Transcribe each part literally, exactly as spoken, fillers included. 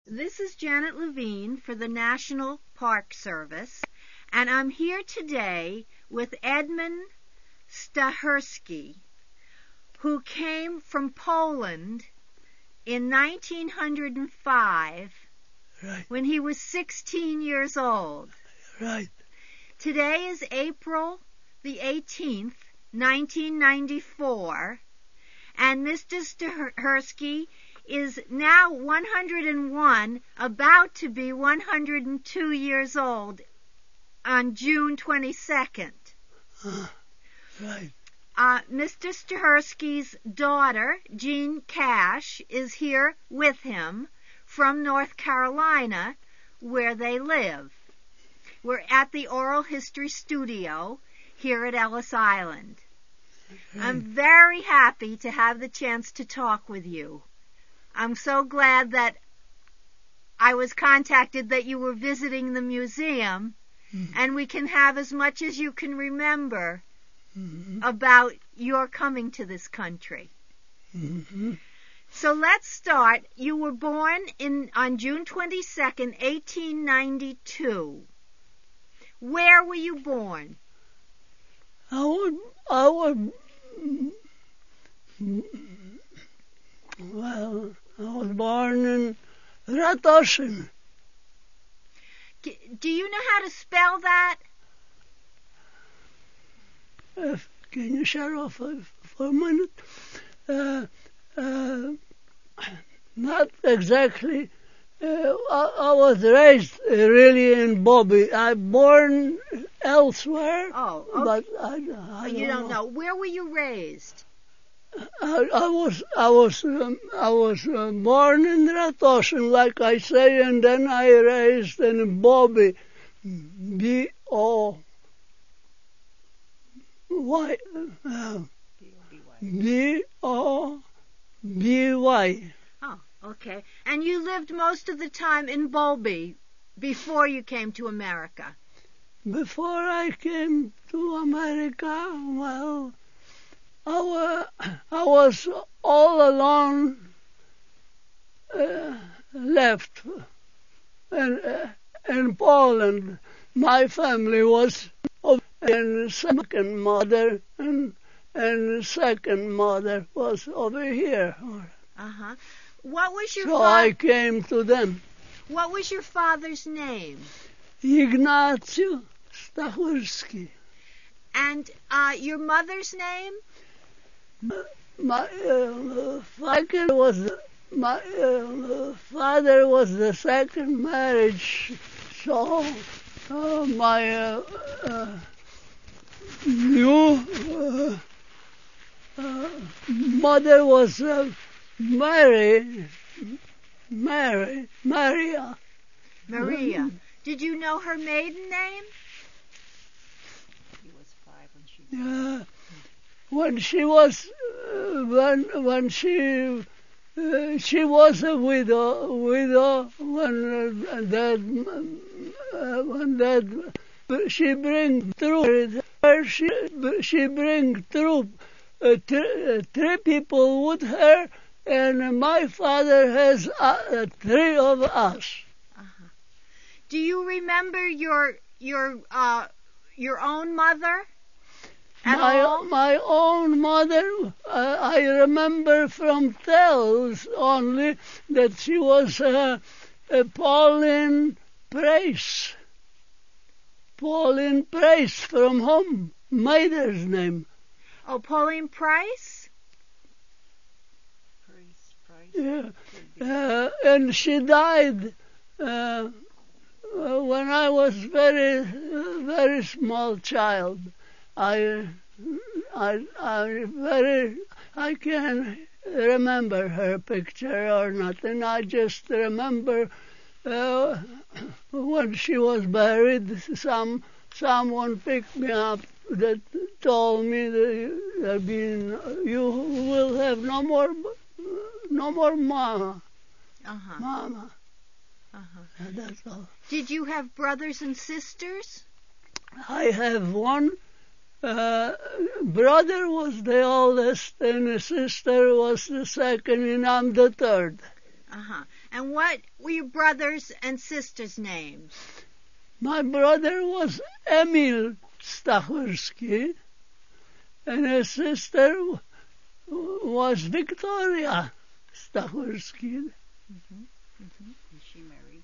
This is Janet Levine for the National Park Service, and I'm here today with Edmund Stahersky, who came from Poland in nineteen oh five, Right. when he was sixteen years old. Right. Today is April the eighteenth, nineteen ninety-four, and Mister Stahersky is now one hundred one, about to be one hundred two years old on June twenty-second. Uh, right. Uh, Mister Stahersky's daughter, Jean Cash, is here with him from North Carolina, where they live. We're at the Oral History Studio here at Ellis Island. Right. I'm very happy to have the chance to talk with you. I'm so glad that I was contacted that you were visiting the museum, mm-hmm. and we can have as much as you can remember mm-hmm. about your coming to this country. Mm-hmm. So let's start. You were born in on June twenty-second, eighteen ninety-two. Where were you born? I was, I was, well, I was born in Ratoshin. Do you know how to spell that? Uh, can you shut off for, for a minute? Uh, uh, not exactly. Uh, I, I was raised uh, really in Bobby. I born elsewhere. Oh, okay. But I, I you don't, don't know. know. Where were you raised? I, I was I was um, I was uh, born in Ratoshin, like I say, and then I raised in Bobby, B O Y, uh, B O B Y. Oh, okay. And you lived most of the time in Bowlby before you came to America? Before I came to America, well, I was, I was all alone uh, left in, uh, in Poland. My family was and second mother and and second mother was over here. Uh-huh. What was your so fa- I came to them. What was your father's name? Ignacio Stahersky. And uh, your mother's name? My uh, father was my uh, father was the second marriage, so uh, my uh, uh, new uh, uh, mother was uh, Mary, Mary, Maria. Maria. Did you know her maiden name? He was five when she died. Uh, when she was, uh, when when she uh, she was a widow, widow when uh, that uh, when that she bring through her, she she bring through uh, th- uh, three people with her, and my father has uh, three of us. Uh-huh. Do you remember your your uh your own mother? At my all? my own mother, uh, I remember from tales only that she was uh, a Pauline Price. Pauline Price from home, mother's name. Oh, Pauline Price? Price, Price. Yeah, uh, and she died uh, when I was very, uh, very small child. I, I, I very, I can't remember her picture or nothing. I just remember uh, when she was buried. Some someone picked me up that told me that there been you will have no more, no more mama, uh-huh. mama. Uh-huh. That's all. Did you have brothers and sisters? I have one. Uh, brother was the oldest and the sister was the second and I'm the third. Uh-huh. And what were your brothers and sisters' names? My brother was Emil Stachurski, and his sister was Victoria Stachurski. Mm-hmm. Mm-hmm. Is she married?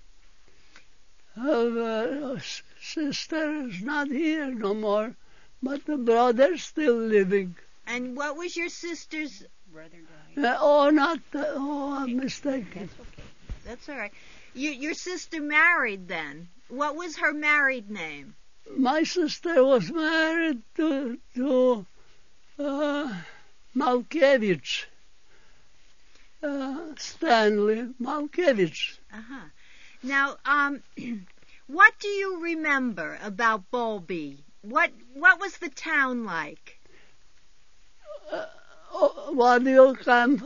Her uh, sister is not here no more, but the brother's still living. And what was your sister's... Brother died. Uh, oh, not, uh, oh, I'm mistaken. That's okay. That's all right. You, your sister married then. What was her married name? My sister was married to, to uh, Malkiewicz, uh, Stanley Malkiewicz. Uh-huh. Now, um, what do you remember about Bowlby? What what was the town like? Uh, oh, why do you come?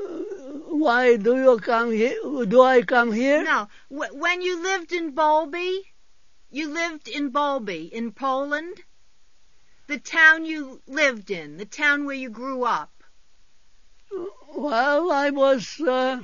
Why do you come here? Do I come here? No, w- when you lived in Bowlby, you lived in Bowlby in Poland. The town you lived in, the town where you grew up. Well, I was. Uh,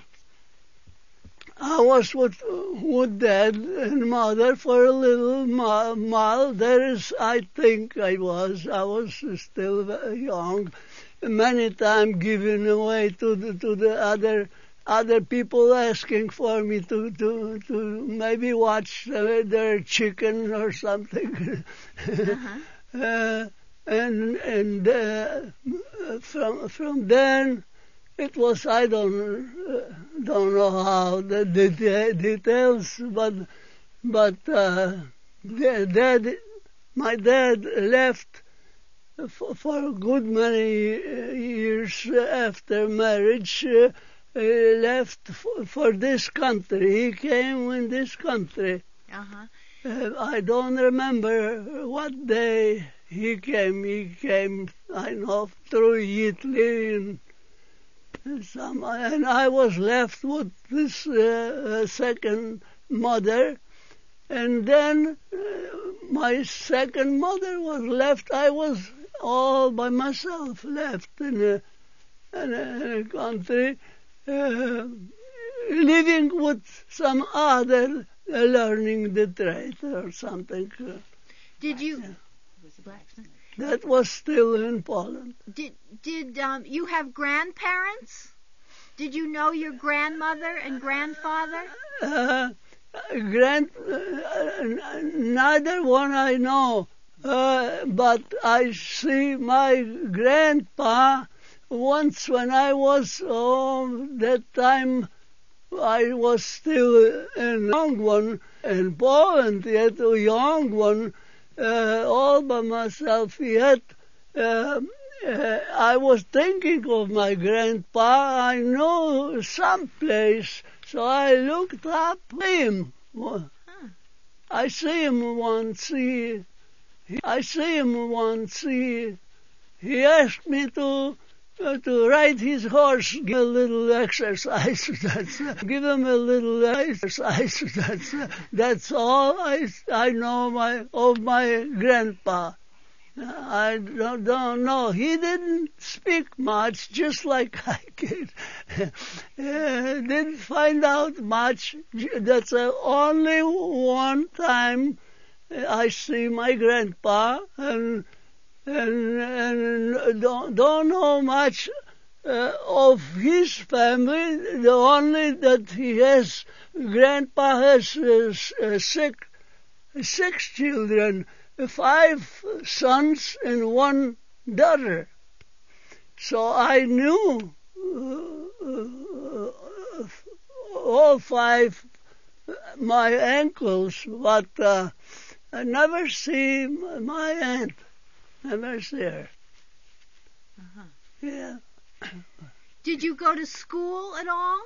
I was with, with Dad and Mother for a little while. There is, I think I was. I was still very young. Many times given away to the to the other other people asking for me to to, to maybe watch uh, their chicken or something. Uh-huh. uh, and and uh, from from then. It was, I don't uh, don't know how the deta- details, but but uh, dad, my dad left for, for a good many years after marriage. Uh, he left for, for this country. He came in this country. Uh-huh. Uh, I don't remember what day he came. He came, I know, through Italy and. Some, and I was left with this uh, second mother, and then uh, my second mother was left. I was all by myself left in a, in a, in a country, uh, living with some other, uh, learning the trade or something. Did you... Was a blacksmith. That was still in Poland. Did did um you have grandparents? Did you know your grandmother and grandfather? Uh, grand, uh, neither one I know, uh, but I see my grandpa once when I was, oh, that time I was still a young one in Poland, yet a young one. Uh, all by myself yet. Uh, uh, I was thinking of my grandpa. I know some place, so I looked up him. Huh. I see him once. He, I see him once. He, he asked me to uh, to ride his horse, give a little exercise. That's uh, give him a little exercise. That's uh, that's all I I know my of my grandpa. I don't, don't know. He didn't speak much, just like I did. uh, didn't find out much. That's uh, only one time I see my grandpa and. And, and don't, don't know much uh, of his family. The only that he has, grandpa has uh, uh, six, six children, five sons and one daughter. So I knew uh, uh, all five my uncles, but uh, I never see my aunt. Never see her. Uh-huh. Yeah. Did you go to school at all?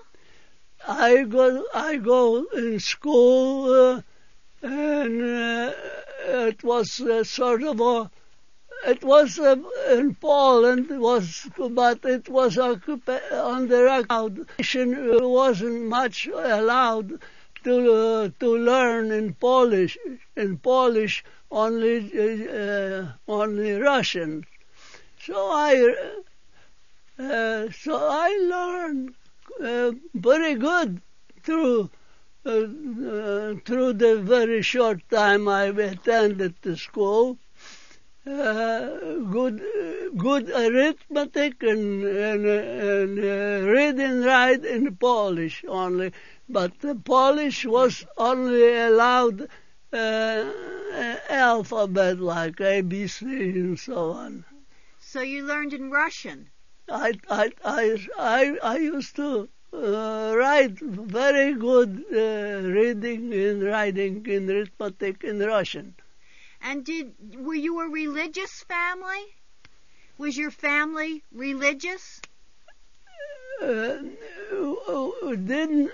I go. I go in school, uh, and uh, it was uh, sort of a. It was uh, in Poland. It was, but it was occupa- under occupation. It wasn't much allowed to uh, to learn in Polish. In Polish. Only, uh, only Russian. So I, uh, so I learned uh, very good through uh, uh, through the very short time I attended the school. Uh, good, uh, good arithmetic and, and, and uh, read and write in Polish only, but the Polish was only allowed uh, alphabet like A, B, C, and so on. So you learned in Russian. I, I, I, I, I used to uh, write very good uh, reading and writing in arithmetic in Russian. And did were you a religious family? Was your family religious? Uh, didn't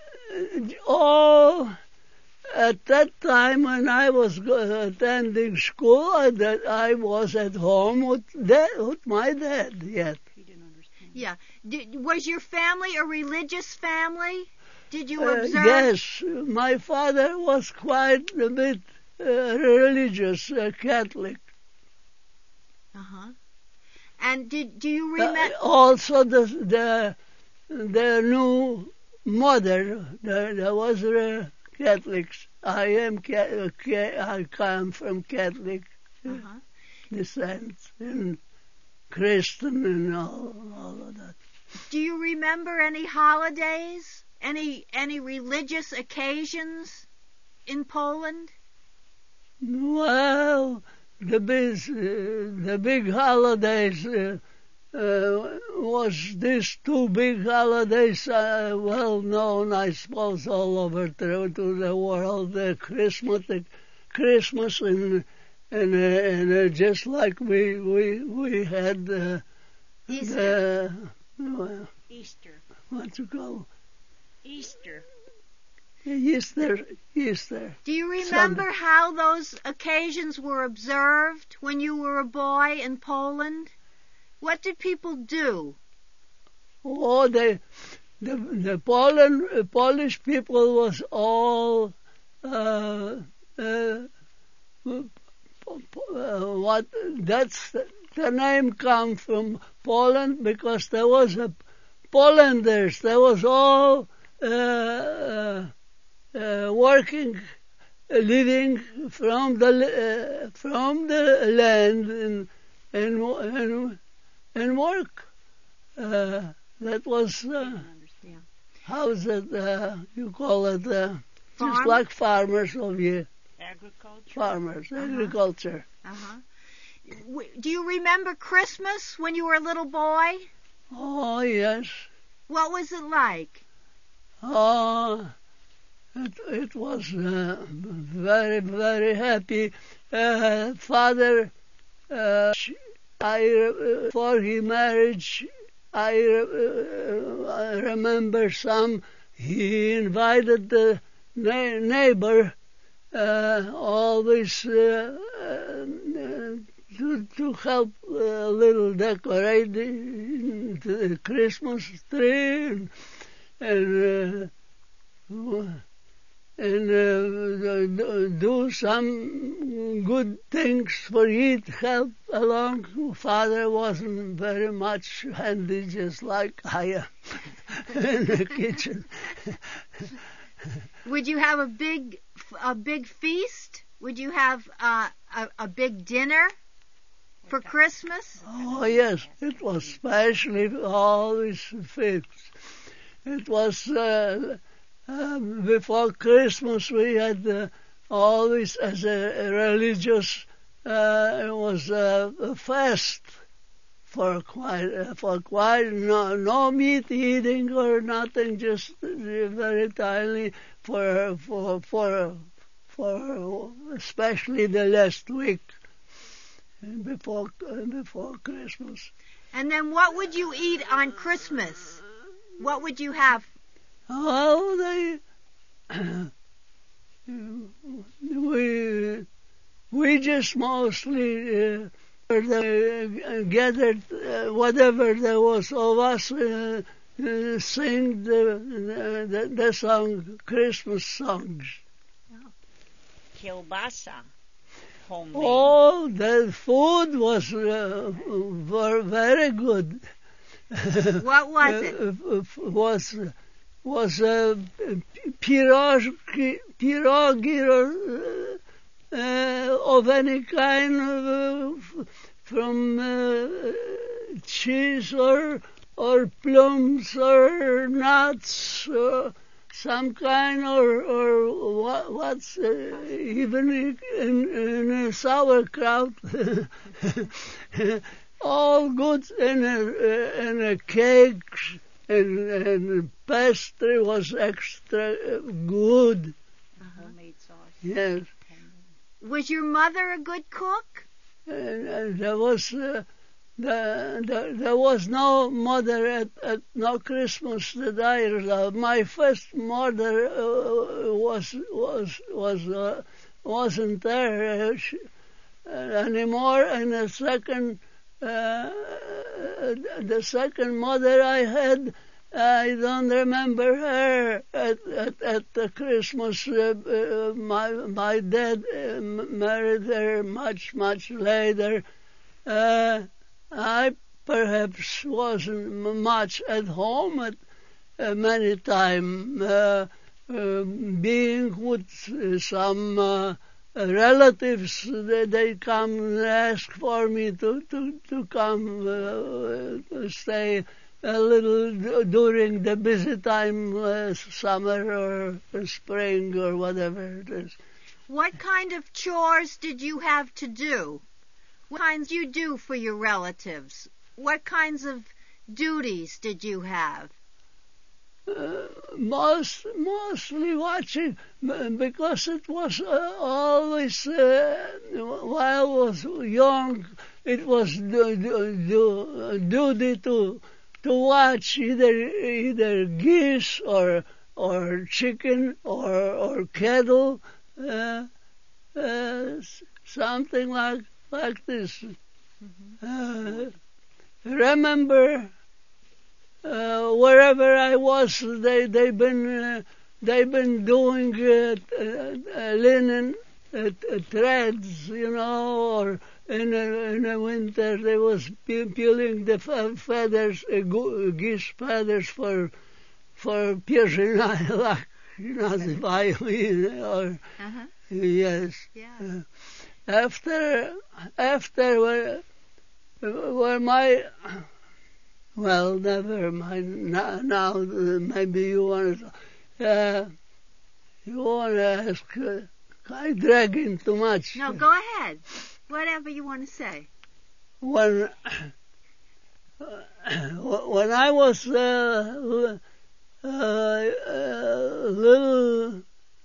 all at that time when I was attending school, I, that I was at home with dad, with my dad yet. He didn't understand. Yeah. Did, was your family a religious family? Did you Uh, observe? yes, my father was quite a bit uh, religious, uh, Catholic. Uh-huh. And did do you Uh, remember? also, the the the new mother, there, there was uh, Catholics. I am ca- ca- I come from Catholic Uh-huh. descent and Christian and all, all of that. Do you remember any holidays? Any any religious occasions in Poland? Well, the big, uh, the big holidays uh, uh, was these two big holidays, uh, well known, I suppose, all over through to the world. Uh, Christmas, uh, Christmas, and and uh, and uh, just like we we we had uh, Easter. the uh, Easter. what you call Easter. Easter, Easter. Do you remember Sunday. how those occasions were observed when you were a boy in Poland? What did people do? Oh, the the the Poland, uh, Polish people was all uh, uh, uh, what that's the name come from Poland because there was a Polanders. There was all uh, uh, uh, working, uh, living from the uh, from the land and and and, and work. Uh, that was uh, Yeah. how's it uh, you call it? Uh, Farm? just like farmers of here, Agriculture. farmers, Uh-huh. agriculture. Uh-huh. W- Do you remember Christmas when you were a little boy? Oh yes. What was it like? Oh, it, it was uh, very, very happy. Uh, father, uh, I, uh, before he married, I, uh, I remember some, he invited the na- neighbor uh, always uh, uh, to, to help a little decorating the Christmas tree and, and uh, and uh, do some good things for it, help along. Father wasn't very much handy, just like I am in the kitchen. Would you have a big a big feast? Would you have uh, a a big dinner for Christmas? Oh yes, it was especially always fixed. It was uh, uh, before Christmas. We had uh, always, as a, a religious, uh, it was uh, a fast for quite uh, for quite no no meat eating or nothing, just uh, very tiny for for for for especially the last week before uh, before Christmas. And then what would you eat on Christmas? What would you have? Oh, they we we just mostly uh, uh, gathered uh, whatever there was of us, uh, uh, sing the, the the song Christmas songs. Kielbasa. Homemade. Oh, the food was uh, very, very good. What was it? Uh, was was uh, pierogi, pierogi or, uh, of any kind of, uh, from uh, cheese or or plums or nuts or some kind or or what, what's uh, even in, in a sauerkraut. All good in a, uh, in a cake and, and pastry was extra good. Homemade sauce. Yes. Was your mother a good cook? And, and there was uh, the, the, there was no mother at, at no Christmas that I loved. My first mother uh, was was was uh, wasn't there uh, she, uh, anymore, and the second. Uh, the second mother I had, I don't remember her at at, at the Christmas. Uh, uh, my my dad uh, married her much much later. Uh, I perhaps wasn't much at home at uh, many time, uh, uh, being with some. Uh, Uh, relatives, they, they come and ask for me to, to, to come uh, stay a little during the busy time, uh, summer or spring or whatever it is. What kind of chores did you have to do? What kinds did you do for your relatives? What kinds of duties did you have? Uh, most mostly watching, because it was uh, always uh, while I was young, it was du- du- du- duty to to watch either either geese or or chicken or or cattle, uh, uh, something like like this. Mm-hmm. Uh, remember. Uh, wherever I was, they they've been uh, they've been doing uh, uh, linen uh, threads, you know, or in a, in the winter they was peeling the feathers, uh, geese feathers for for pierzynaya, you know, the violin, or Uh-huh. yes. Yeah. Uh, after after where, where my Well, never mind. Now, now uh, maybe you want to, uh, you want to ask, uh, I'm dragging too much. No, go ahead. Whatever you want to say. When, uh, when I was uh, uh, uh, little,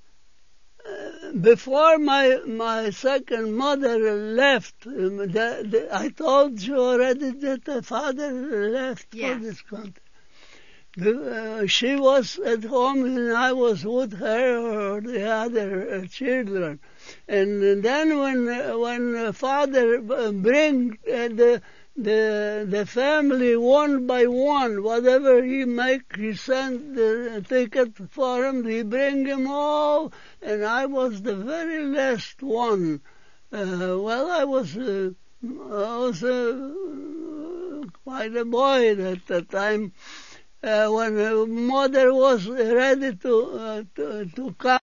uh, before my my second mother left, um, the, the, I told you already that the father left Yes. for this country. The, uh, she was at home and I was with her or the other uh, children. And then when uh, when uh, father uh, bring uh, the the the family one by one, whatever he make, he sent the ticket for him. He bring them all, and I was the very last one. Uh, well, I was uh, I was uh, quite a boy at the time. Uh, when uh, mother was ready to uh, to, to come.